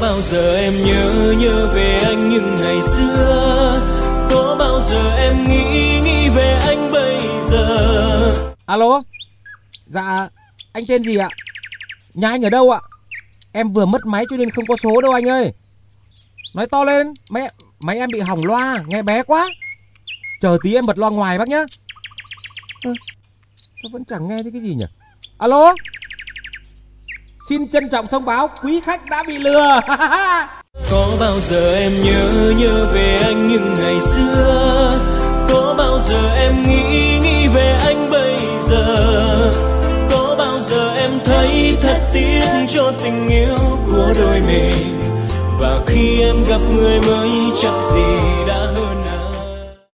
bao giờ em nhớ về anh những ngày xưa? Có bao giờ em nghĩ về anh bây giờ? Alo. Dạ, anh tên gì ạ? Nhà anh ở đâu ạ? Em vừa mất máy cho nên không có số đâu anh ơi. Nói to lên, máy em bị hỏng loa, nghe bé quá. Chờ tí em bật loa ngoài bác nhá. Sao vẫn chẳng nghe thấy cái gì nhỉ? Alo. Xin trân trọng thông báo quý khách đã bị lừa. Có bao giờ em nhớ về anh những ngày xưa? Có bao giờ em nghĩ về anh bây giờ? Có bao giờ em thấy thật tiếc cho tình yêu của đôi mình? Và khi em gặp người mới chắc gì đã hơn anh.